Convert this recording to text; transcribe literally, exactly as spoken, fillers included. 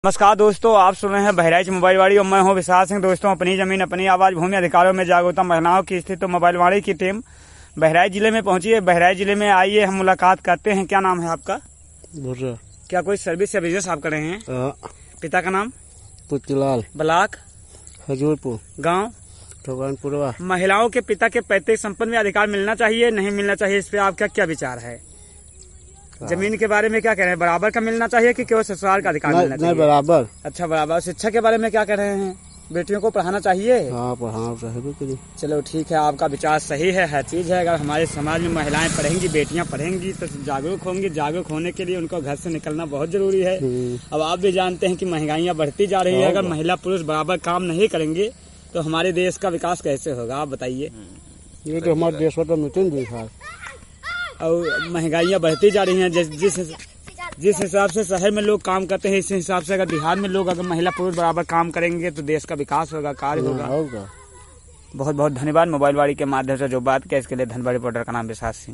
नमस्कार दोस्तों, आप सुन रहे हैं बहराइच मोबाइल वाड़ी और मैं हूं विशाल सिंह। दोस्तों, अपनी जमीन अपनी आवाज, भूमि अधिकारों में जागरूकता महिलाओं की स्थिति। तो मोबाइल वाड़ी की टीम बहराइच जिले में पहुंची है। बहराइच जिले में आइए हम मुलाकात करते हैं। क्या नाम है आपका? भुर्रा। क्या कोई सर्विस या बिजनेस आप कर रहे हैं? पिता का नाम? पुतलाल। ब्लॉक? हजूरपुर। गाँव? ठोगानपुरवा। महिलाओं के पिता के पैतृक संपत्ति में अधिकार मिलना चाहिए, नहीं मिलना चाहिए, इस पे आपका क्या विचार है? जमीन के बारे में क्या कह रहे हैं? बराबर का मिलना चाहिए कि केवल ससुराल का अधिकार मिलना चाहिए? नहीं, बराबर। अच्छा, बराबर। शिक्षा के बारे में क्या कह रहे हैं? बेटियों को पढ़ाना चाहिए? हाँ, पढ़ाना चाहिए। चलो ठीक है, आपका विचार सही है, हर चीज है। अगर हमारे समाज में महिलाएं पढ़ेंगी, बेटियां पढ़ेंगी तो जागरूक होंगी। जागरूक होने के लिए उनको घर से निकलना बहुत जरूरी है। अब आप भी जानते हैं कि महंगाइयाँ बढ़ती जा रही है। अगर महिला पुरुष बराबर काम नहीं करेंगे तो हमारे देश का विकास कैसे होगा, आप बताइए। ये तो हमारे देश का मिशन भी है। और महंगाइयाँ बढ़ती जा रही हैं। जिस जिस जिस हिसाब से शहर में लोग काम करते हैं, इस हिसाब से अगर बिहार में लोग अगर महिला पुरुष बराबर काम करेंगे तो देश का विकास होगा, कार्य होगा। होगा। बहुत बहुत धन्यवाद। मोबाइल वाड़ी के माध्यम से जो बात किया इसके लिए धन्यवाद। रिपोर्टर का नाम विशाल सिंह।